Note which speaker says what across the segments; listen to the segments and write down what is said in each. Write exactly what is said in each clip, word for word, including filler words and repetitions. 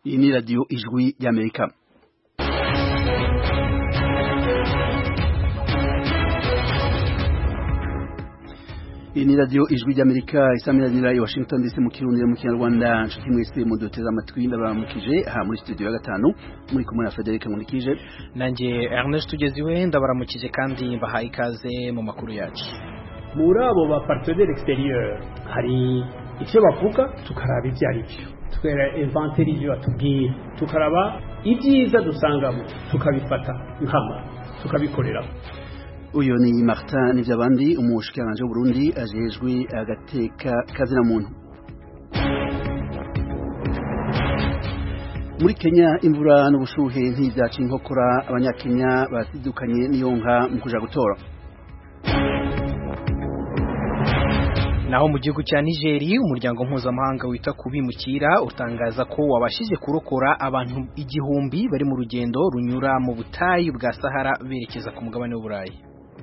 Speaker 1: Iyi ni radio Ijwi y'Amerika. Iyi ni radio Ijwi y'Amerika isamiranyira i Washington D C mu Kirundi mu Kinyarwanda. Nshuti mwese muduteza amatwi ndabaramukije ha muri studio ya gatanu muri kumwe na Frederic Munikije
Speaker 2: nanje Ernest Tugeziwe ndabaramukije kandi mbahaye ikaze mu makuru yacu.
Speaker 3: Muri abo ba partenaires extérieurs hari icyo bavuga tukaraba ibyo ari byo, twera inventaire ibyo batubwiye, tukaraba ibyiza dusangamo tukabifata nkama tukabikorera.
Speaker 1: Uyo ni Martin Nivyabandi umushikiranganje w'u Burundi ajejwe agateka kazina muntu. Muri Kenya imvura n'ubushuhe ntibyaca inkokora abanyakenya basidukanye niyonka mu kuja gutora.
Speaker 2: Naho mu gihugu cya Nigeria umuryango mpuzamahanga wita kubimukira utangaza ko wabashije kurokora abantu igihumbi bari mu rugendo runyura mu butayu bwa Sahara berekeza ku mugabane w'Uburayi.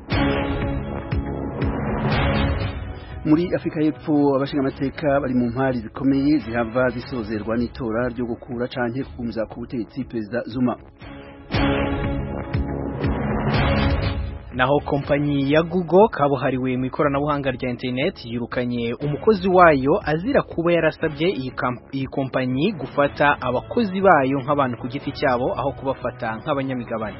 Speaker 1: Muri Afrika y'Epfo abashinga amateka bari mu mpari zikomeye zihava zisozerwa n'itora ryo gukura canke kugumiza ku butegetsi Perezida Zuma.
Speaker 2: Naho kompanyi ya Google kabuhariwe mu ikoranabuhanga rya internet yirukanye umukozi wayo azira kuba yarasabye iyi kompanyi gufata abakozi bayo nk'abantu ku giti cyabo aho kubafata nk'abanyamigabane.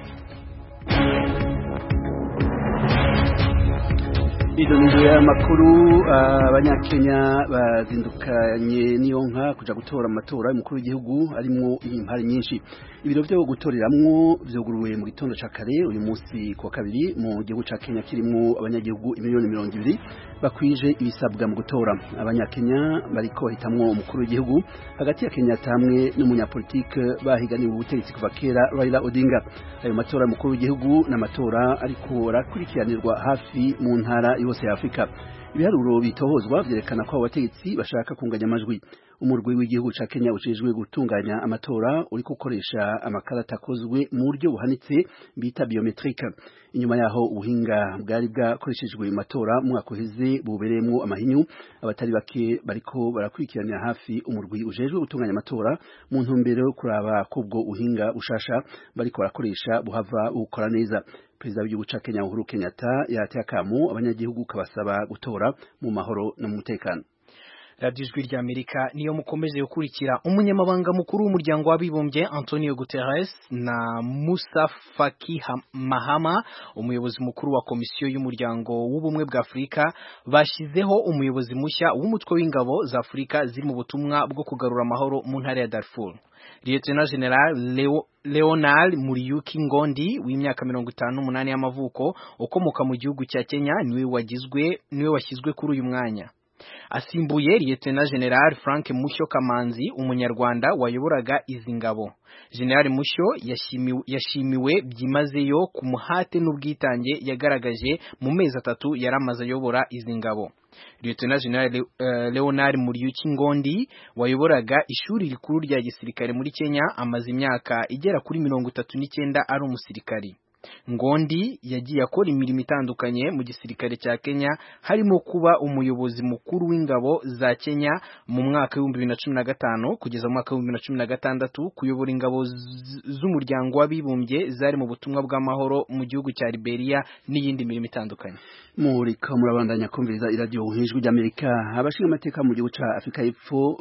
Speaker 1: Idonizo makuru abanyakenya bazindukanye niyonka kuja gutora amatora y'umukuru w'igihugu arimwo impari nyinshi. Ibiro byo gutoreramwo vyoguruwe mu gitondo ca kare uyu munsi kwa kabiri mu gihugu ca Kenya kirimwo abanyagihugu imiliyoni mirongo ibiri bakwije ibisabwa mu gutora. Abanyakenya bariko hitamwo umukuru w'igihugu hagati ya Kenya tamwe n'umunyapolitike bahiganiwe ubutegetsi kuva kera Raila Odinga. Ayo matora y'umukuru w'igihugu n'amatora ariko rakurikiranirwa hafi mu ntara yose ya Afrika. Ibiharuro bitohozwa vyerekana ko abategetsi bashaka kunganya amajwi. Umurwi w'igihugu ca Kenya ucijwe gutunganya amatora uri gukoresha amakarata akozwe mu buryo buhanitse bita biometrique. Inyuma yaho ubuhinga bwari bwakoreshejwe mu matora mu mwaka uheze bubereyemo amahinyu, abatari bake bariko barakurikiranira hafi umurwi ujejwe gutunganya amatora mu ntumbero yo kuraba ko ubwo ubuhinga bushasha bariko barakoresha buhava bukora neza. Perezida w'igihugu ca Kenya Uhuru Kenyatta yateye akamo abanyagihugu kabasaba gutora mu mahoro no mu mutekano.
Speaker 2: Radio Ijwi ry'Amerika niyo mukomeje gukurikira. Umunyamabanga mukuru w'umuryango w'abibumbye Antonio Guterres na Musa Faki Mahama umuyobozi mukuru wa komisiyo y'umuryango w'ubumwe bwa Afrika bashizeho umuyobozi mushya w'umutwe w'ingabo za Afrika ziri mu butumwa bwo kugarura amahoro mu ntara ya Darfur. Lieutenant General Leo Leonard Muriyuki Ngondi w'imyaka mirongo itanu n'umunani y'amavuko ukomoka mu gihugu cya Kenya niwe wagizwe niwe washyizwe kuri uyu mwanya. Asimbuye Lieutenant General Frank Musho Kamanzi umunyarwanda wayoboraga izi ngabo. General Musho yashimiwe yashimiwe byimazeyo ku muhate n'ubwitange yagaragaje mu mezi atatu yaramaze ayobora izi ngabo. Lieutenant General uh, Leonard Muriyuki Ngondi wayoboraga ishuri rikuru rya gisirikare muri Kenya amaze imyaka igera kuri mirongo itatu n'icyenda ari umusirikari. Ngondi yagiye akora imirimo itandukanye mu gisirikare cya Kenya harimo kuba umuyobozi mukuru w'ingabo za Kenya mu mwaka wa bibiri na cumi na gatanu kugeza mu mwaka wa bibiri na cumi na gatandatu, kuyobora ingabo z'umuryango w'abibumbye zari mu butumwa bw'amahoro mu gihugu cya Liberia n'iyindi mirimo itandukanye.
Speaker 1: Muri kamurabandanya kumviriza iradio Ijwi ry'Amerika. Abashinga amateka mu gihugu ca Afrika y'Epfo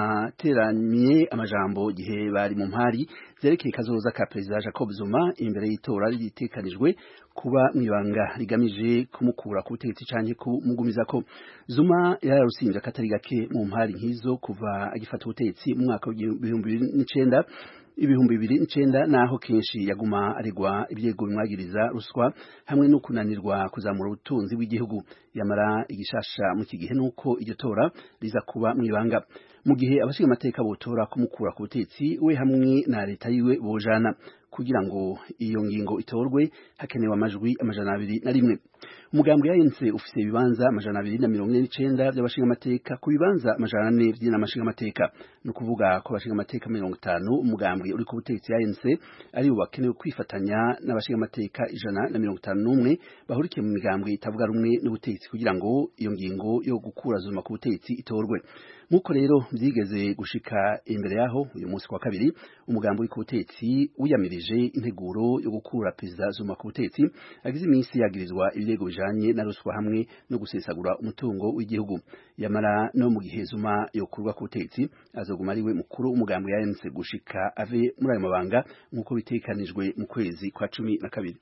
Speaker 1: bateranye amajambo gihe bari mu mpari zerekeye kazoza ka Perezida Jacob Zuma imbere y'itora ritekanijwe kuba mwibanga rigamije kumukura ku butegetsi canke kumugumiza ko. Zuma yararusimvye akatari gake mu mpari nkizo kuva agifata ubutegetsi mu mwaka w'ibihumbi bibiri n'icenda ibihumbi bibiri n'icenda naho kenshi yaguma aregwa ibyego bimwagiriza ruswa hamwe no kunanirwa kuzamura ubutunzi bw'igihugu. Yamara igishasha mu kigihe nuko iryo tora riza kuba mwibanga mu gihe abashinga amateka botora kumukura ku butegetsi we hamwe na leta yiwe bojana. Kugira ngo iyo ngingo itorwe hakenewe amajwi amajana abiri na rimwe. Umugambi ya N C ufise ibibanza amajana abiri na mirongo ine n'icenda by'abashinga amateka ku bibanza amajana ane by'amashinga amateka. No kuvuga ko abashinga amateka mirongo itanu umugambi uri ku butegetsi ya N C ari bo bakenewe kwifatanya n'abashinga amateka ijana na mirongo itanu n'umwe bahurikiye mu migambwe itavuga rumwe n'ubutegetsi kugira ngo iyo ngingo yo gukura Zuma ku butegetsi itorwe. nkuko rero byigeze gushika imbere yaho uyu munsi kwa kabiri umugambo w'ikubutetsi wiyamirije integuro yo gukura Perezida Zuma ku butetsi agize iminsi yagirizwa ibirego bijanye na ruswa hamwe no gusesagura umutungo w'igihugu. Yamara no mu gihe Zuma yokurwa ku butetsi azoguma ariwe mukuru umugambo yayense gushika ave muri ayo mabanga nkuko bitekanijwe mu kwezi kwa cumi na kabiri.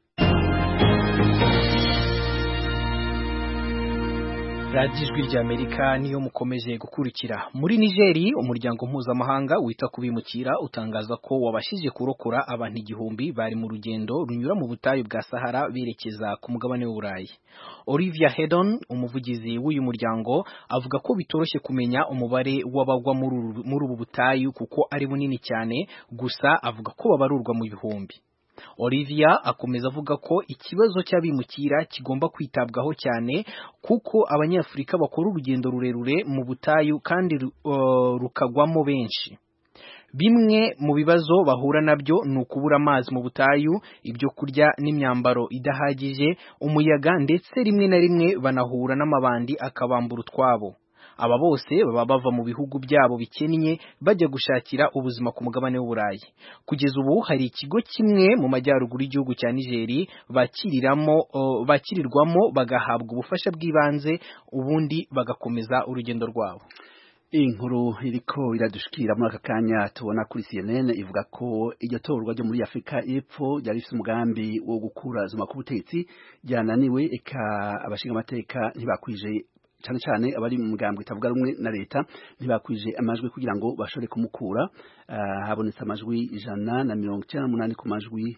Speaker 2: Radijwi rya Amerika niyo mukomeje gukurikira. Muri Nigeri umuryango mpuzamahanga wita kubimukira utangaza ko wabashije kurokora abantu igihumbi bari mu rugendo runyura mu butayu bwa Sahara berekeza ku mugabane w'Uburayi. Olivia Hedon umuvugizi w'uyu muryango avuga ko bitoroshye kumenya umubare w'abagwa muri ubu butayu kuko ari bunini cyane, gusa avuga ko babarurwa mu bihumbi. Olivia akomeza avuga ko ikibazo cy'abimukira kigomba kwitabwaho cyane kuko abanyafrika bakora urugendo rurerure mu butayu kandi uh, rukagwamo benshi. Bimwe mu bibazo bahura nabyo ni ukubura amazi mu butayu, ibyo kurya n'imyambaro idahagije, umuyaga ndetse rimwe na rimwe banahura n'amabandi akabambura utwabo. Aba bose baba bava mu bihugu byabo bikennye bajya gushakira ubuzima ku mugabane w'Uburayi. Kugeza ubu hari ikigo kimwe mu majyaruguru y'igihugu cya Nigeri bakiriramo uh, bakirirwamo bagahabwa ubufasha bw'ibanze ubundi bagakomeza urugendo rwabo.
Speaker 1: Inkuru iriko iradushikira muri aka kanya tubona kuri C N N ivuga ko iryo torwa ryo muri Afrika y'Epfo ryari rifite umugambi wo gukura Zuma ku butetsi ryananiwe, eka abashinga amateka ntibakwije cyane cyane abari mu mugambwe itavuga rumwe na leta ntibakwije amajwi kugira ngo bashore kumukura. Uh, habonetse amajwi ijana na mirongo icyenda n'umunani ku majwi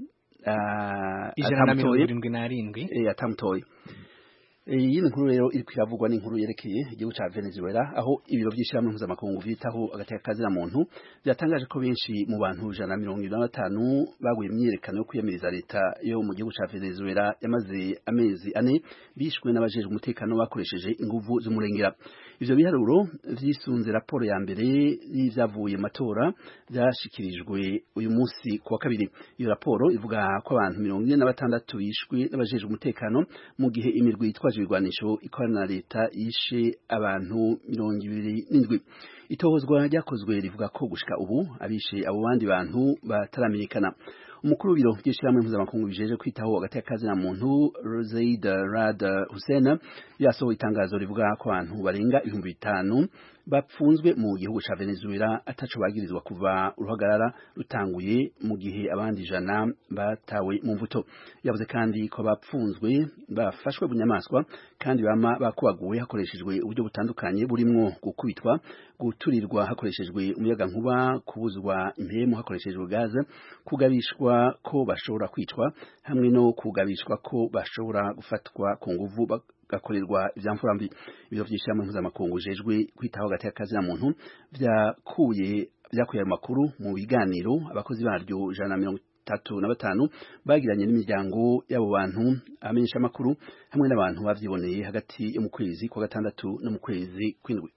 Speaker 1: uh,
Speaker 2: ijana na mirongo irindwi n'arindwi
Speaker 1: eh atamutoye. Iyi nkuru rero iri kwiravugwa n'inkuru yerekeye igihugu ca Venezuela aho ibiro by'ishyirahamwe mpuzamakungu vyitaho agateka kazira muntu byatangaje ko benshi mu bantu ijana na mirongo irindwi na batanu baguye imyiyerekano yo kwiyamiriza leta yo mu gihugu ca Venezuela yamaze amezi ane bishwe n'abajejwe umutekano bakoresheje inguvu z'umurengera. Ivyo biharuro vyisunze raporo ya mbere y'ivyavuye matora byashikirijwe uyu munsi ku wa kabiri. Iyo raporo ivuga ko abantu mirongo ine na batandatu bishwe n'abajejwe umutekano mu gihe imirwi yitwaje ibigwanisho ikorana na leta yishe abantu mirongo ibiri n'indwi. Itohozwa ryakozwe rivuga ko gushika ubu abishe abo bandi bantu bataramenyekana. Umukuru w'ibiro by'ishyirahamwe mpuzamakungu bijeje kwitaho agateka kazina muntu Rosaid Rad Hussein yasohoye itangazo rivuga ko abantu barenga ibihumbi bitanu bapfunzwe mu gihugu ca Venezuela ataco bagirizwa kuva uruhagarara rutanguye mu gihe abandi jana batawe mu mvuto. Yavuze kandi ko bapfunzwe bafashwe bunyamaswa kandi bama bakubaguwe hakoreshejwe uburyo butandukanye burimwo gukubitwa, guturirwa hakoreshejwe umuyaga nkuba, kubuzwa impemu hakoreshejwe gaze, kugabishwa ko bashobora kwicwa hamwe no kugabishwa ko bashobora gufatwa ku nguvu gakorerwa ivyamfurambi. Ibiro vy'ishyirahamwe mpuzamakungu jejwe kwitaho agateka kazina muntu vyakuye vyakuye amakuru mu biganiro abakozi baryo ijana na mirongo itatu na batanu bagiranye n'imiryango y'abo bantu, amenyesha amakuru hamwe n'abantu bavyiboneye hagati yo mu kwezi kwa gatandatu no mu kwezi kw'indwi.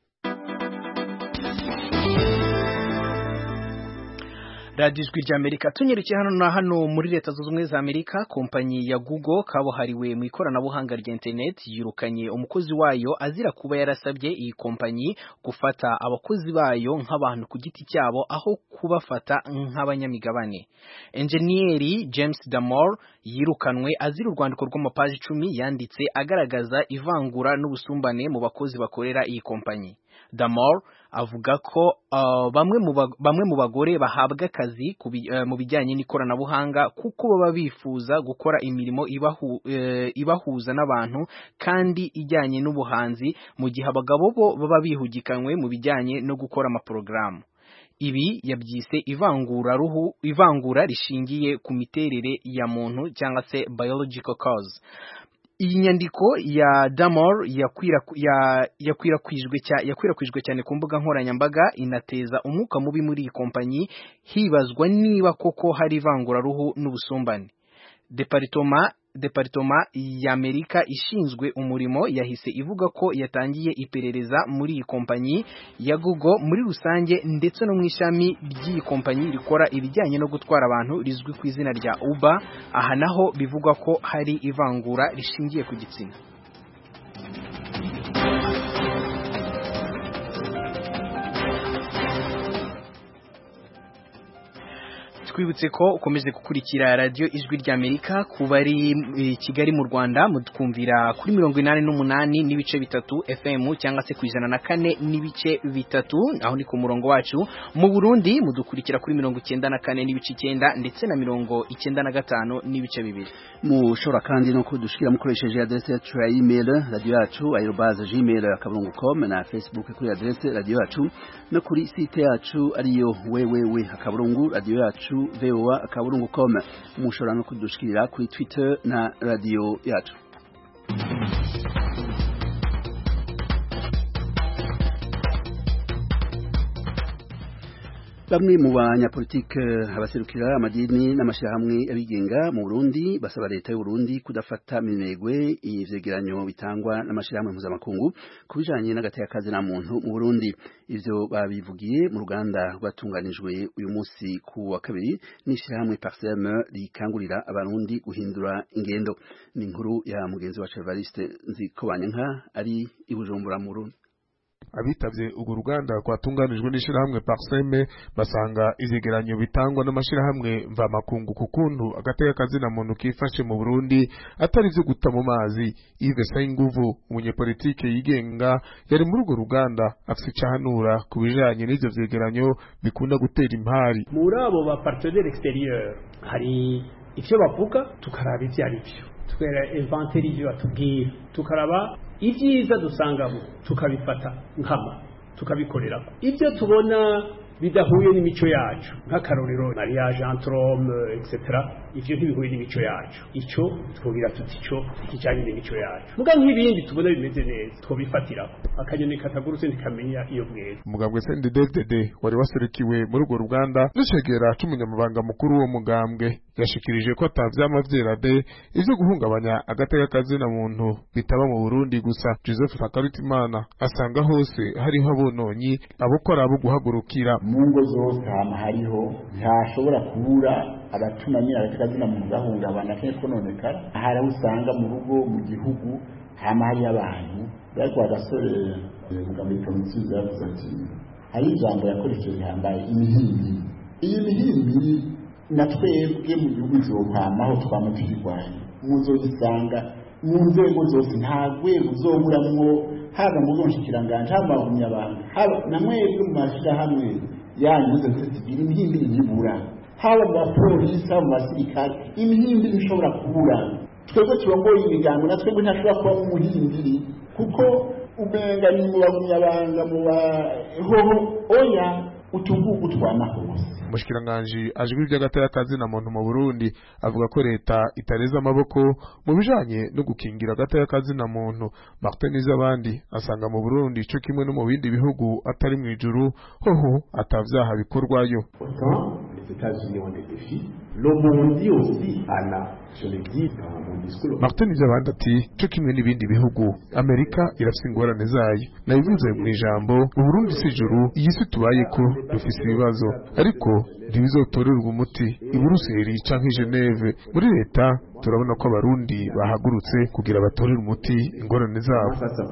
Speaker 2: Radijwi rya Amerika tunyerekeye hano na hano muri leta zunze ubumwe za Amerika. Kompanyi ya Google kabuhariwe mu ikoranabuhanga rya internet yirukanye umukozi wayo azira kuba yarasabye iyi kompanyi gufata abakozi bayo nk'abantu ku giti cyabo aho kubafata nk'abanyamigabane. Engineeri James Damore yirukanwe azira urwandiko rw'amapaji icumi yanditse agaragaza ivangura n'ubusumbane mu bakozi bakorera iyi kompanyi. Damore avuga ko uh, bamwe mu bamwe mu bagore bahabwa akazi uh, mu bijyanye n'ikoranabuhanga kuko baba bifuza gukora imirimo ibahu, uh, ibahuza n'abantu kandi ijyanye n'ubuhanzi mu gihe abagabo bo baba bihugikanywe mu bijyanye no gukora amaporogaramu. Ibi yabyise ivangura ruhu ivangura rishingiye ku miterere ya muntu cyangwa se biological cause. Iyi nyandiko ya Damore yakwirakwijwe ya, yakwirakwijwe cyane ku mbuga nkoranyambaga inateza umwuka mubi muri iyi kompanyi, hibazwa niba koko hari ivangura ruhu n'ubusumbane. Departoma Departoma ya Amerika ishinzwe umurimo yahise ivuga ko yatangiye iperereza muri iyi kompanyi ya Google muri rusange ndetse no mu ishami ry'iyi kompanyi rikora ibijyanye no gutwara abantu rizwi ku izina rya Uber. Aha naho bivugwa ko hari ivangura rishingiye ku gitsina. twibutse ko ukomeze gukurikira radio Ijwi ry'Amerika kubari e, Kigali mu Rwanda mudukumvira kuri mirongo inani n'umunani n'ibice bitatu F M cyangwa se kwijana na kane n'ibice bitatu aho ni ku murongo wacu. Mu Burundi mudukurikira kuri mirongo icyenda na kane n'ibice icyenda ndetse na mirongo icyenda na gatanu n'ibice bibiri.
Speaker 1: Mushobora kandi no kudushikira mukoresheje adresse yacu ya email radio yacu ayobaza gmail akaburungu com na Facebook kuri adresse radio yacu no kuri site yacu ariyo www akaburungu radio yacu voa akaburungu com. Mushobora no kudushikira kuri Twitter na radio yacu. Bamwe mu banyapolitike abaserukira amadini n'amashirahamwe abigenga mu Burundi basaba leta y'u Burundi kudafata minegwe ivyegeranyo bitangwa n'amashirahamwe mpuzamakungu kubijanye n'agateka na muntu mu Burundi. Ivyo babivugiye mu ruganda rwatunganijwe uyu munsi ku wa kabiri n'ishirahamwe Parsem rikangurira abarundi guhindura ingendo. Ni inkuru ya mugenzi wa Evariste Nzikobanyanka ari i Bujumbura mu Burundi.
Speaker 4: Abitavye ugo ruganda kwatunganijwe n'ishirahamwe Parseme basanga ivyegeranyo bitangwa n'amashirahamwe mva makungu kukuntu agateka kazina muntu kifashe mu Burundi atari vyo guta mu mazi. Yves Sayinguvu umunyepolitike yigenga yari muri ugo ruganda afise icahanura kubijanye n'ivyo vyegeranyo bikunda gutera impari.
Speaker 3: Muri abo ba partenaires extérieurs hari ivyo bavuga tukaraba ivyo ari byo, twera inventaire ivyo batubwira, tukaraba ibyiza dusangamo tukabifata nkama tukabikorera. Ibyo tubona bidahuye n'imico yacu nk'akarorero mariage entre hommes et cetera, ivyo ntibihuye n'imico yacu, ico twogira tuti ico kijanye n'imico yacu. Muga nk'ibindi tubona bimeze neza twobifatira akanyoni katagurutse ntikamenya iyo bweze.
Speaker 4: Umugambwe C N D D F D D wari waserukiwe muri urwo ruganda n'icegera c'umunyamabanga mukuru wo mugambwe yashikirije ko atavyama vyerade ivyo guhungabanya agateka kazina muntu bitaba mu Burundi gusa. Joseph Fakarutimana asanga hose hariho abononyi abukora abo guhagurukira
Speaker 5: mu ngo zose hama hariho ntashobora kubura abatunamira agateka kazina muntu gahungabana kenshi kononekara. Hari aho usanga mu rugo mu gihugu hama hari abantu bariko bagasore mugambi provinsi yavuze ati hari ijambo yakoresheje hambaye imihimbi. Iyi mihimbi na twebwe mu gihugu zokwamaho twama tuyirwanya muzogisanga mu nzego zose nta rwego uzoburamwo, haba mu bwonshikiranganje haba mu nyabanga haba na mwebwe mu mashirahamwe yanyu muze tugira imihimbi ntibura, haba mu bapolisi haba mu basirikare imihimbi ntishobora kubura. Twebwe turongoye imigango na twebwe ntashobora kuba mu muhimbiri kuko ubenga ni mu banyabanga mu bahoho oya utugugu twana hose.
Speaker 4: Mushikiranganje ajwi by'agateka kazina muntu mu Burundi avuga ko leta itareza amaboko mu bijanye no gukingira agateka kazina muntu. Martin Izabandi asanga mu Burundi cyo kimwe no mu bindi bihugu atari mu ijuru hoho atavyaha bikorwayo. Martin Izabandi ati cyo kimwe n'ibindi bihugu Amerika irafise ingorane zayo. Nabivuze mu ijambo Burundi si ijuru, iyi si tubayeko dufise ibibazo ariko ntibizotorerwa umuti i Buruseli canke i Geneve. Muri leta turabona ko abarundi bahagurutse kugira batorere umuti ingorane zabo.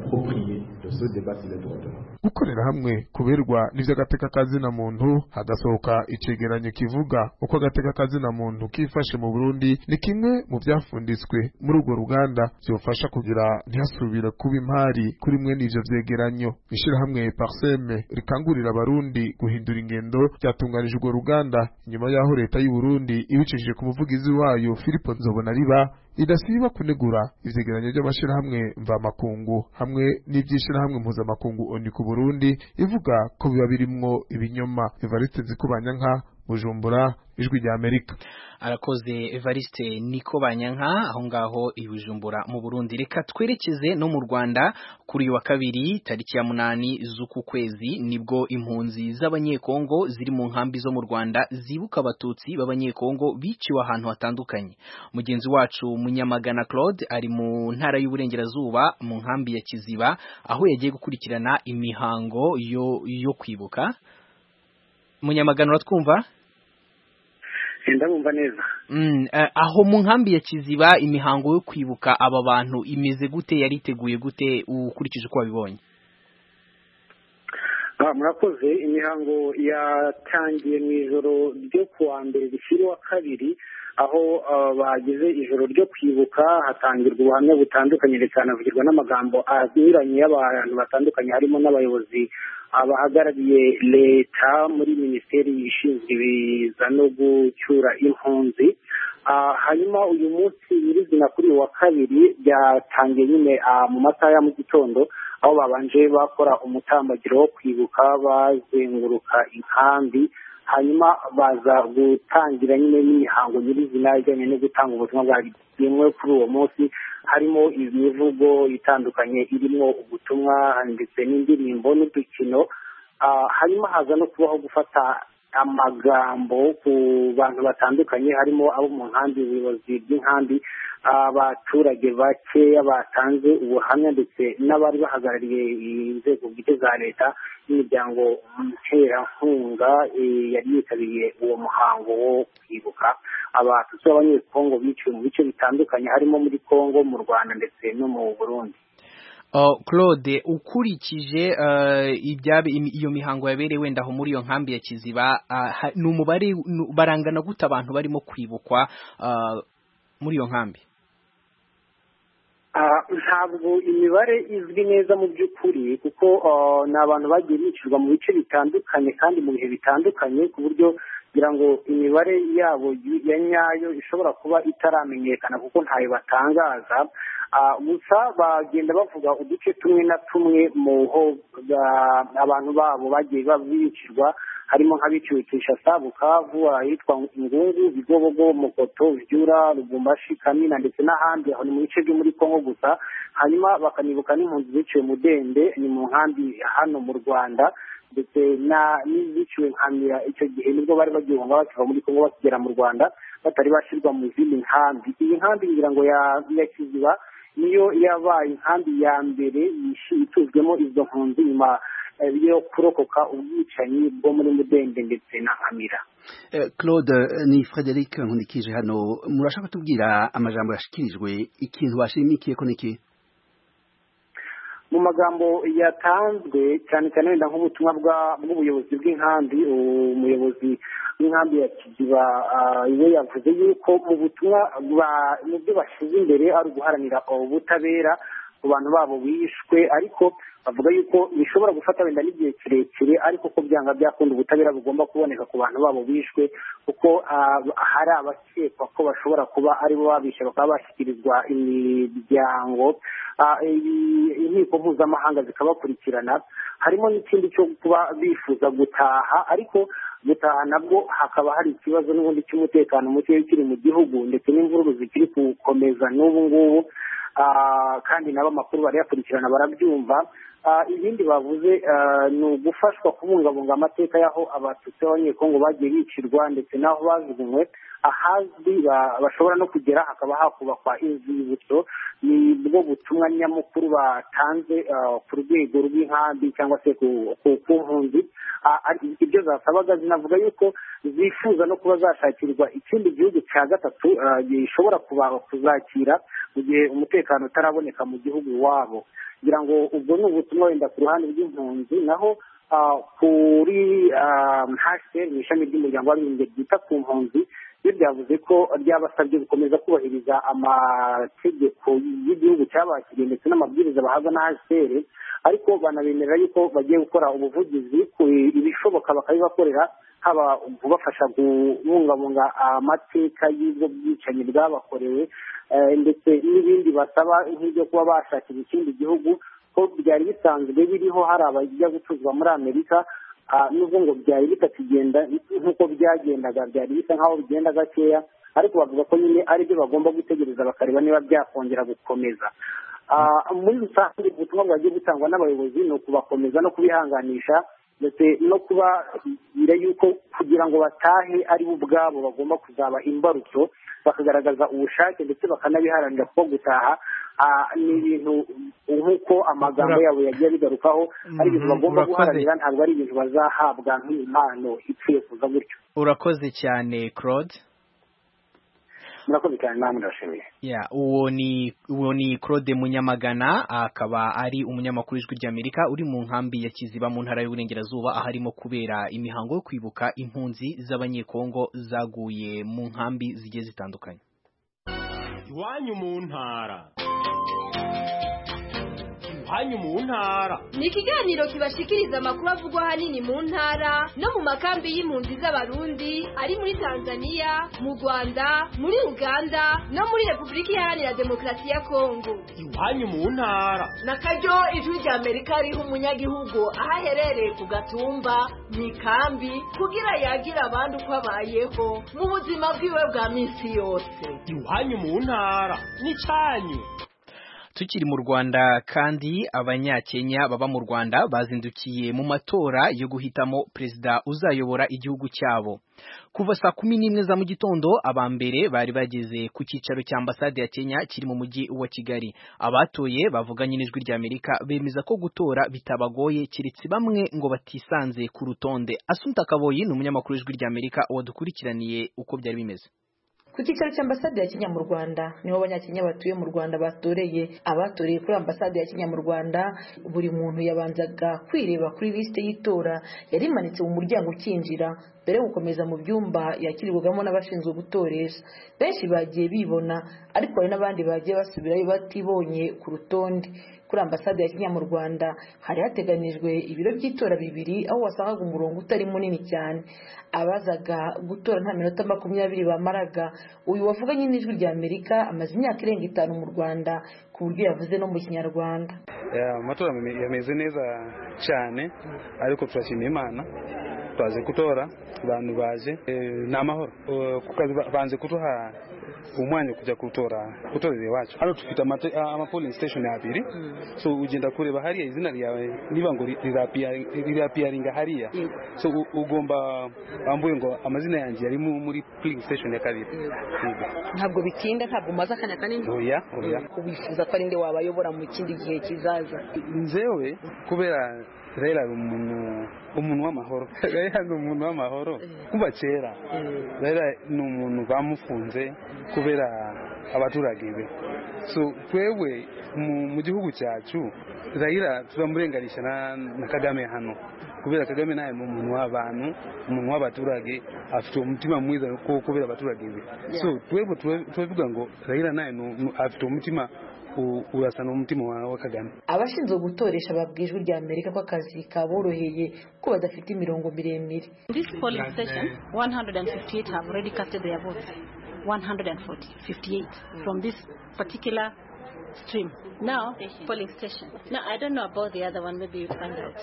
Speaker 4: Gukorera hamwe kuberwa n'ivy'agateka kazina muntu hagasohoka icegeranyo kivuga uko agateka kazina muntu kifashe mu Burundi ni kimwe mu byafunditswe muri urwo ruganda byofasha kugira ntihasubire kuba impari kuri mwe n'ivyo vyegeranyo. Ishirahamwe Parseme rikangurira abarundi guhindura ingendo ryatunganije urwo ruganda inyuma yaho leta y'u Burundi ibicishije ku muvugizi wayo Philippe Nzobonariba idasiba kunegura ivyegeranyo by'amashirahamwe mva makungu hamwe n'ivyishirahamwe mpuzamakungu oni ku Burundi ivuga ko biba birimwo ibinyoma. Evariste Nzikobanyanka, Bujumbura, Ijwi rya Amerika.
Speaker 2: Arakoze Evariste Nikobanyanka aho ngaho i Bujumbura mu Burundi. Reka twerekeze no mu Rwanda kuri wa kabiri tariki ya munani z'uku kwezi nibwo impunzi z'abanyekongo ziri mu nkambi zo mu Rwanda zibuka abatutsi b'abanyekongo biciwe ahantu hatandukanye. Mugenzi wacu Munyamagana Claude ari mu ntara y'uburengerazuba mu nkambi ya Kiziba aho yagiye gukurikirana imihango yo yo kwibuka. Munyamagana uratwumva?
Speaker 6: Ndabumva neza.
Speaker 2: Mm, uh, aho mu nkambi ya Kiziba imihango yo kwibuka aba bantu imeze gute, yariteguye gute ukurikije uko wabibonye?
Speaker 6: murakoze. imihango yatangiye mu ijoro ryo kuwa mbere rishyira uwa kabiri, aho bagize ijoro ryo kwibuka hatangirwa ubuhamya butandukanye ndetse hanavugirwa n'amagambo anyuranye y'abantu batandukanye, harimo n'abayobozi abahagarariye leta muri minisiteri ishinzwe ibiza no gucyura impunzi. hanyuma uyu munsi nyirizina kuri uyu wa kabiri byatangiye nyine mu masaha ya mu gitondo, aho babanje bakora umutambagiro wo kwibuka bazenguruka inkambi, hanyuma baza gutangira nyine n'imihango nyirizina ijyanye no gutanga ubutumwa bwa bimwe kuri uwo munsi, harimo imivugo itandukanye irimo ubutumwa ndetse n'indirimbo n'udukino. hanyuma haza no kubaho gufata amagambo ku bantu batandukanye, harimo abo mu nkambi, ubuyobozi bw'inkambi, abaturage bakeya batanze ubuhamya ndetse n'abari bahagarariye inzego bwite za leta n'imiryango nterankunga yari yitabiriye uwo muhango wo kwibuka abatutsi b'abanyekongo biciwe mu bice bitandukanye, harimo muri Kongo, mu Rwanda ndetse no mu Burundi.
Speaker 2: Claude, ukurikije iyo mihango yabereye wenda aho muri iyo nkambi ya Kiziba, ni umubare barangana gute abantu barimo kwibukwa muri iyo nkambi?
Speaker 6: ntabwo imibare izwi neza mu by'ukuri, kuko ni abantu bagiye bicirwa mu bice bitandukanye kandi mu bihe bitandukanye, ku buryo kugira ngo imibare yabo ya nyayo ishobora kuba itaramenyekana kuko ntayo batangaza. gusa bagenda bavuga uduce tumwe na tumwe mu ho abantu babo bagiye babicirwa, harimo nk'abiciwe Kinshasa, Bukavu, ahitwa Ingungu, Bigobogo, Mukoto, Vyura, Lubumbashi, Kamina ndetse n'ahandi, aho ni mu bice byo muri Kongo gusa. hanyuma bakanibuka n'impunzi ziciwe Mudende, ni mu nkambi hano mu Rwanda, ndetse n'iziciwe Nkamira. icyo gihe nibwo bari bagihunga bakiva muri Kongo bakigera mu Rwanda, batari bashyirwa mu zindi nkambi. iyi nkambi ngira ngo ya Kiziba niyo yabaye inkambi ya mbere ituzwemo izo mpunzi nyuma yo kurokoka ubwicanyi bwo muri Mudende ndetse na Nkamira.
Speaker 1: Claude, ni Frederic Nkundikije hano. Murashaka tubwira amajambo yashikirijwe, ikintu bashimikiye ko niki?
Speaker 6: mu magambo yatanzwe cyane cyane wenda nk'ubutumwa bw'ubuyobozi bw'inkambi, umuyobozi w'inkambi ya Kiziba we yavuze yuko mu butumwa mu byo bashyize imbere ari uguharanira ubutabera ku bantu babo bishwe, ariko bavuga yuko bishobora gufata wenda n'igihe kirekire, ariko ko byanga byakunda ubutabera bugomba kuboneka ku bantu babo bishwe, kuko hari abakekwa ko bashobora kuba aribo babishe bakaba bashyikirizwa imiryango, inkiko mpuzamahanga zikabakurikirana. harimo n'ikindi cyo kuba bifuza gutaha, ariko gutaha nabwo hakaba hari ikibazo n'ubundi cy'umutekano muke ukiri mu gihugu ndetse n'imvururu zikiri gukomeza n'ubu ngubu, kandi nabo amakuru barayakurikirana barabyumva. ibindi bavuze ni ugufashwa kubungabunga amateka y'aho abatutsi b'abanyekongo bagiye bicirwa ndetse n'aho bajugunywe, ahazwi bashobora no kugera hakaba hakubakwa inzibutso. ni bwo butumwa nyamukuru batanze ku rwego rw'inkambi cyangwa se ku mpunzi. ibyo zasabaga zinavuga yuko zifuza no kuba zashakirwa ikindi gihugu cya gatatu gishobora kuzakira mu gihe umutekano utaraboneka mu gihugu iwabo. kugira ngo ubwo ni ubutumwa wenda ku ruhande rw'impunzi, naho kuri H C R mu ishami ry'umuryango w'abibumbye ryita ku mpunzi, iyo byavuze ko ryabasabye gukomeza kubahiriza amategeko y'igihugu cyabakiriye ndetse n'amabwiriza bahabwa na H C R, ariko banabemerera yuko bagiye gukora ubuvugizi ku ibishoboka bakabibakorera, haba kubafasha kubungabunga amateka y'ubwo bwicanyi bwabakorewe, ndetse n'ibindi basaba nk'ibyo kuba bashakira ikindi gihugu, ko byari bisanzwe biriho hari abajya gutuzwa muri Amerika, nubwo ngo byari bitakigenda nk'uko byagendaga, byari bisa nk'aho bigenda gakeya, ariko bavuga ko nyine ari byo bagomba gutegereza bakareba niba byakongera gukomeza. muri rusange ubutumwa bwagiye butangwa n'abayobozi ni ukubakomeza no kubihanganisha, ndetse no kubabwira yuko kugira ngo batahe ari bo ubwabo bagomba kuzaba imbarutso, bakagaragaza ubushake ndetse bakanabiharanira, kuko gutaha ni ibintu nk'uko amagambo yabo yagiye bigarukaho, ari ibintu bagomba guharanira, ntabwo ari ibintu bazahabwa nk'impano ipfuye kuza gutyo.
Speaker 2: Urakoze cyane Claude.
Speaker 6: murakoze cyane namwe ndashimiye.
Speaker 2: Yeah, uwo ni uwo ni Claude Munyamagana akaba ari umunyamakuru w'Ijwi ry'Amerika uri mu nkambi ya Kiziba mu ntara y'Uburengerazuba aharimo kubera imihango yo kwibuka impunzi z'abanyekongo zaguye mu nkambi zigiye zitandukanye.
Speaker 7: Iwanyu mu ntara Iwanyu mu ntara
Speaker 8: ni ikiganiro kibashikiriza amakuru avugwa ahanini mu ntara no mu makambi y'impunzi z'abarundi ari muri Tanzania, mu Rwanda, muri Uganda no muri Repubulika Iharanira Demokarasi ya Kongo.
Speaker 7: Iwanyu mu ntara
Speaker 9: na karyo Ijwi ry'Amerika riha umunyagihugu aho aherereye ku gatumba mu ikambi kugira yagira abandi uko abayeho mu buzima bwiwe bwa minsi yose.
Speaker 7: Iwanyu mu ntara ni cyanyu.
Speaker 2: Tukiri mu Rwanda kandi abanyakenya baba mu Rwanda bazindukiye mu matora yo guhitamo perezida uzayobora igihugu cyabo. Kuva saa kumi n'imwe za mu gitondo abambere bari bageze ku cyicaro cya ambasade ya Kenya kiri mu mujyi wa Kigali. Abatoye bavuganye n'Ijwi ry'Amerika bemeza ko gutora bitabagoye kiretse bamwe ngo batisanze ku rutonde. Asumta Kaboyi ni umunyamakuru w'Ijwi ry'Amerika wadukurikiraniye uko byari bimeze.
Speaker 10: Ku cyicaro cy'ambasade ya Kenya mu Rwanda niho abanyakenya batuye mu Rwanda batoreye. Abatoreye kuri ambasade ya Kenya mu Rwanda buri muntu yabanzaga kwireba kuri liste y'itora yari imanitse mu muryango ukinjira mbere yo gukomeza mu byumba yakirirwagamo n'abashinzwe gutoresha. Benshi bagiye bibona ariko hari n'abandi bagiye basubirayo batibonye ku rutonde. Kuri ambasade ya Kenya mu Rwanda hari hateganijwe ibiro by'itora bibiri aho wasangaga umurongo utari munini cyane. Abazaga gutora nta minota makumyabiri bamaraga. Uyu wavuganye n'Ijwi ry'Amerika amaze imyaka irenga itanu mu Rwanda ku buryo yavuze no mu Kinyarwanda.
Speaker 11: Amatora yameze neza cyane ariko turashimira Imana twaje gutora abantu baje n'amahoro kukazi banze kutuha umwanya kujya gutora gutorera iwacu. Hano dufite ama polling station abiri so ugenda kureba hariya izina ryawe niba ngo rirapiaringa hariya so ugomba ambuye ngo amazina yanjye ari muri polling station ya kabiri.
Speaker 10: Ntabwo bitinda ntabwo maze akanya kanini.
Speaker 11: Oya oya
Speaker 10: ubifuza ko ari nde wabayobora mu kindi gihe kizaza?
Speaker 11: Nzewe kubera Raila umuntu umuntu w'amahoro Raila ni umuntu w'amahoro kuva kera. Raila ni umuntu bamufunze kubera abaturage be so twewe mu gihugu cyacu Raila turamurenganisha na, na Kagame hano kubera Kagame naye mu umuntu w'abantu umuntu w'abaturage afite umutima mwiza kubera abaturage be so twewe twevuga ngo Raila naye afite umutima urasa n'umutima wa Kagame.
Speaker 10: Abashinzwe gutoresha babwijwe rya Amerika ko akazi kaboroheye ko badafite imirongo miremire.
Speaker 12: This polling station one hundred fifty-eight have already casted their votes. one hundred forty, fifty-eight from this particular stream. Now, station. Polling station. Now, I don't know about the other one. Maybe you find out.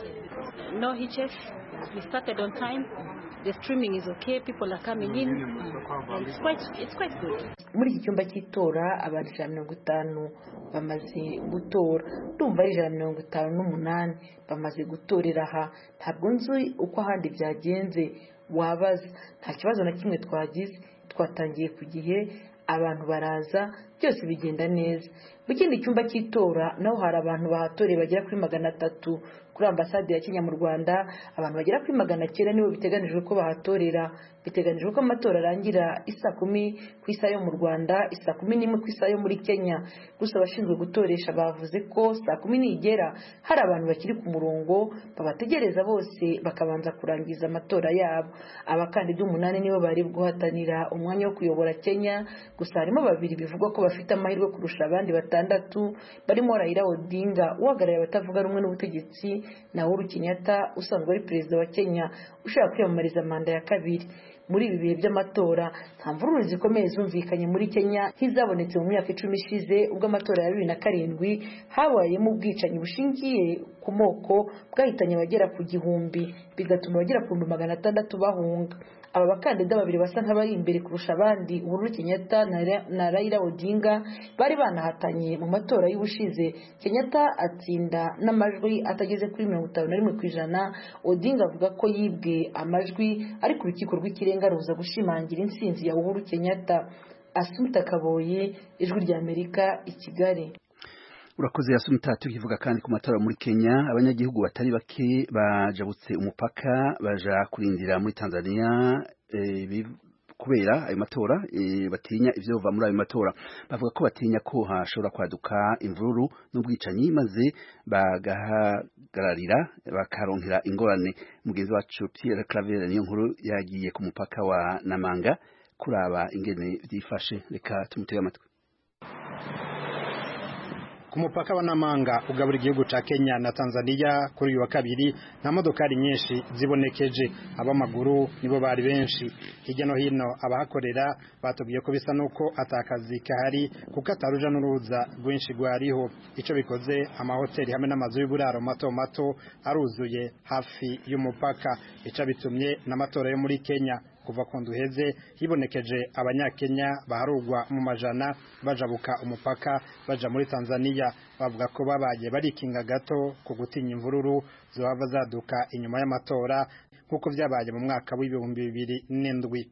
Speaker 12: No hitches. We started on time. The streaming is okay. People are coming in. It's quite, it's quite good.
Speaker 10: Muri iki cyumba cy'itora abantu ijana na mirongo itanu bamaze gutora. Ndumva ari ijana na mirongo itanu n'umunani bamaze gutorera aha. Ntabwo nzi uko ahandi byagenze wabaza. Nta kibazo na kimwe twagize. Twatangiye ku gihe abantu baraza byose bigenda neza. Mu kindi cyumba cy'itora naho hari abantu bahatoreye bagera kuri magana atatu. Kuri ambasade ya Kenya mu Rwanda abantu bagera kuri magana cyenda nibo biteganijwe ko bahatorera. Biteganijwe ko amatora arangira isa kumi ku isa yo mu Rwanda, isa kumi n'imwe ku isa yo muri Kenya. Gusa abashinzwe gutoresha bavuze ko saa kumi nigera hari abantu bakiri ku murongo babategereza bose bakabanza kurangiza amatora yabo. Abakandida umunani nibo bari guhatanira umwanya wo kuyobora Kenya, gusa harimo babiri bivugwa ko bafite amahirwe kurusha abandi batandatu barimo Raila Odinga uhagarariye abatavuga rumwe n'ubutegetsi na Uhuru Kenyatta usanzwe ari perezida wa Kenya ushaka kwiyamamariza manda ya kabiri. Muri ibi bihe by'amatora nta mvururu zikomeye zumvikanye muri Kenya nk'izabonetse mu myaka icumi ishize ubwo amatora ya bibiri na karindwi habayemo ubwicanyi bushingiye ku moko bwahitanye abagera ku gihumbi bigatuma abagera ku magana atandatu bahunga. Aba bakandida babiri basa nk'abari imbere kurusha abandi Uhuru Kenyatta na Raila Odinga bari banahatanye mu matora y'ubushize. Kenyatta atsinda n'amajwi atageze kuri mirongo itanu na rimwe ku ijana. Odinga avuga ko yibwe amajwi ariko urukiko rw'ikirenga ruza gushimangira intsinzi ya Uhuru Kenyatta. Asumta Kaboyi, Ijwi rya Amerika, i Kigali.
Speaker 1: Urakoze Asumta. Tukivuga kandi ku matora muri Kenya, abanyagihugu batari bake bajabutse umupaka baja kurindira muri Tanzania e, kubera ayo matora e, batinya ivyo bava muri ayo matora bavuga ko batinya ko hashobora kwaduka imvururu n'ubwicanyi maze bagahagararira bakaronkera ingorane. Mugenzi wacu Pierre Claver niyo nkuru yagiye ku mupaka wa Namanga kuraba ingene vyifashe, reka tumutege amatwi.
Speaker 13: Ku mupaka wa Namanga ugabura igihugu ca Kenya na Tanzania kuri uyu wa kabiri nta modokari nyinshi zibonekeje, abamaguru nibo bari benshi. Hirya no hino abahakorera batubwiye ko bisa nuko atakazi kahari kuko ataruja n'uruza rwinshi rwariho. Ico bikoze amahoteli hamwe n'amazu y'uburaro mato mato aruzuye hafi y'umupaka. Ico bitumye n'amatora yo muri Kenya kuva ku nduheze hibonekeje abanyakenya baharugwa mu majana bajabuka umupaka baja muri Tanzania. Bavuga ko babaye barikinga gato ku gutinya imvururu zohava zaduka inyuma y'amatora nkuko vyabaye mu mwaka w'ibihumbi bibiri n'indwi.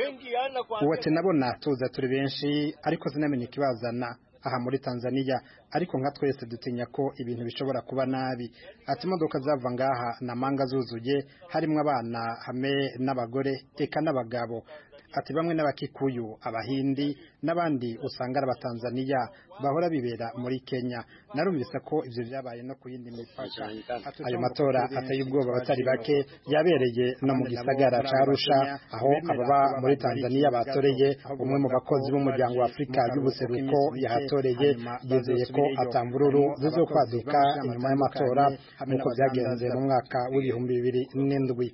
Speaker 13: Uwate nabona tuza turi benshi ariko sinamenye ikibazana aha muri Tanzania, ariko nka twese dutinya ko ibintu bishobora kuba nabi. Ati imodoka zava ngaha Namanga zuzuye harimwe abana hame n'abagore eka n'abagabo. Ati bamwe n'abakikuyu, abahindi n'abandi usanga ari abatanzania bahora bibera muri Kenya. Narumvise ko ivyo vyabaye no ku yindi mipaka. Ayo matora ateye ubwoba batari bake yabereye no mu gisagara ca Arusha aho ababa muri Tanzania batoreye. Umwe mu bakozi b'umuryango wa Afrika y'ubuseruko yahatoreye yizeye ko atambururu zizokwaduka inyuma y'amatora nk'uko byagenze mu mwaka w'ibihumbi bibiri n'indwi.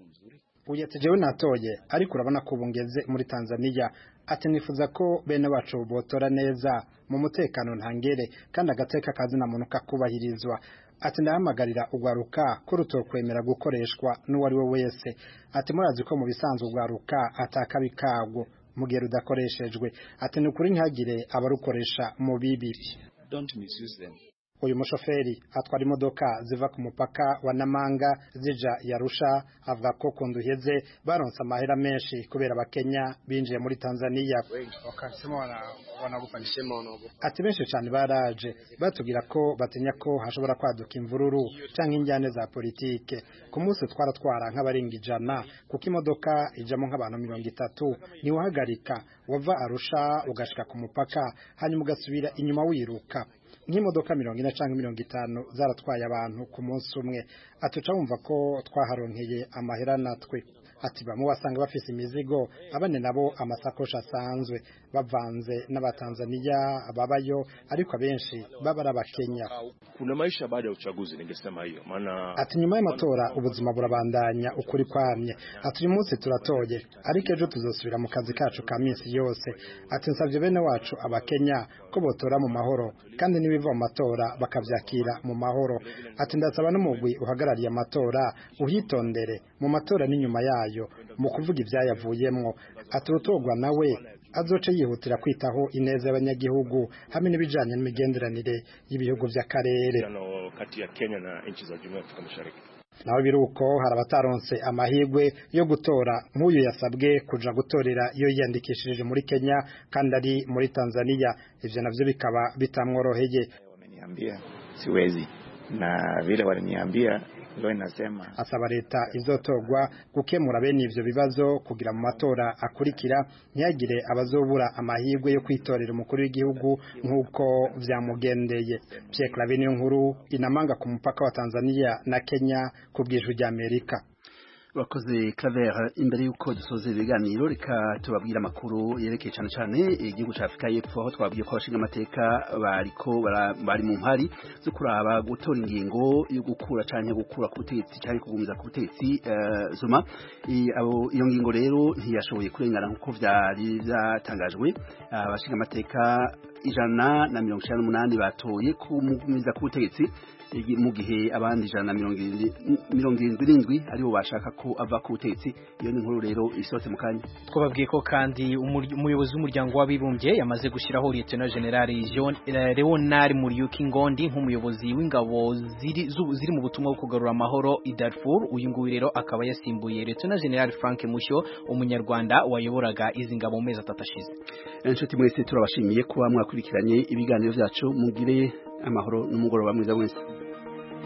Speaker 13: Uyete jewe natoye ariko urabona ko bungeze muri Tanzania. Ati nifuza ko bene wacu botora neza mu mutekano ntangere kandi agateka kazi na muntu kakubahirizwa. Ati ndahamagarira ugwaruka ko rutokwemera gukoreshwa n'uwari we wese. Ati murazi ko mu bisanzwe ugwaruka atakabikago mugero udakoreshejwe. Ati nukuri ntihagire abarukoresha mu bibi.
Speaker 14: Don't misuse them.
Speaker 13: Uyu mushoferi atwara imodoka ziva ku mupaka wa Namanga zija Yarusha avuga ko kunduheze baronse amahera menshi kubera abakenya binjiye muri Tanzania.
Speaker 14: Wakasema wana wanagufanyishema wanago.
Speaker 13: Ati benshi cyane baraje batugira ko batinya ko hashobora kwaduka imvururu canke injyane za politike. Ku munsi twaratwara nk'abaringa ijana kuko imodoka ijamo nk'abantu mirongo itatu ni uhagarika wava Arusha ugashika ku mupaka hanyuma ugasubira inyuma wiruka. Nk'imodoka mirongo ine canke mirongo itanu zaratwaye abantu ku munsi umwe. Atuca wumva ko twaharonkeye amahera natwe. Ati bamwe wasanga bafise imizigo abane nabo amasakosha asanzwe bavanze n'abatanzania ababayo ariko abenshi babara abakenya.
Speaker 14: Kuna maisha baada ya uchaguzi ningesema hiyo maana
Speaker 13: ati nyuma y'amatora ubuzima burabandanya ukuri kwamye. Ati uyu munsi turatoye ariko ejo tuzosubira mu kazi kacu ka minsi yose. Ati nsavye bene wacu abakenya ko botora mu mahoro kandi nibiva mu matora bakavyakira mu mahoro. Ati ndasaba n'umugwi uhagarariye amatora uhitondere mu matora n'inyuma yayo mu kuvuga ivyayavuyemwo. Ati utogwa nawe azoce yihutira kwitaho ineza y'abanyagihugu hamwe n'ibijanye n'imigenderanire y'ibihugu vy'akarere
Speaker 14: kati ya Kenya na nchi za Jumuiya ya Afrika Mashariki.
Speaker 13: Naho biruko hari abataronse amahirwe yo gutora nk'uyu yasabwe kuja gutorera iyo yiyandikishije muri Kenya kandi ari muri Tanzania. Ivyo navyo bikaba bitamworoheye.
Speaker 14: Wameniambia siwezi na vile waliniambia leo inasema
Speaker 13: asaba leta izotogwa gukemura bene ivyo bibazo kugira mu matora akurikira ntiyagire abazobura amahirwe yo kwitorera umukuru w'igihugu nk'uko vyamugendeye. Pierre Claver niyo nkuru Inamanga ku mupaka wa Tanzania na Kenya ku bw'ijwi rya Amerika.
Speaker 1: Wakoze Claver. Imbere yuko dusoze ibiganiro reka tubabwira amakuru yerekeye cyane cyane igihugu cya Afrika y'Epfo aho twabwiye ko abashinga amateka bariko bari mu mpari zo kuraba gutora ingingo yo gukura cyane gukura ku butegetsi cyane kugumiza ku butegetsi uh, Zuma. Abo iyo ngingo rero ntiyashoboye kurengana nkuko vyari byatangajwe. Abashinga amateka ijana na mirongo icenda n'umunani batoye kumugumiza ku butegetsi mu gihe abandi ijana na mirongo irindwi n'indwi aribo bashaka ko ava ku butegetsi. Iyo ni inkuru rero isohotse mu kanya.
Speaker 2: Twababwiye ko kandi umuyobozi w'umuryango w'abibumbye yamaze gushyiraho Lieutenant General Leonard Muriuki Ngondi nk'umuyobozi w'ingabo ziri ziri mu butumwa bwo kugarura amahoro i Darfur. Uyu nguyu rero akaba yasimbuye Lieutenant General Frank Mushyo umunyarwanda wayoboraga izi ngabo mu mezi atatu ashize.
Speaker 1: Inshuti mwese turabashimiye kuba mwakurikiranye ibiganiro byacu. Mugire amahoro n'umugoroba mwiza wese.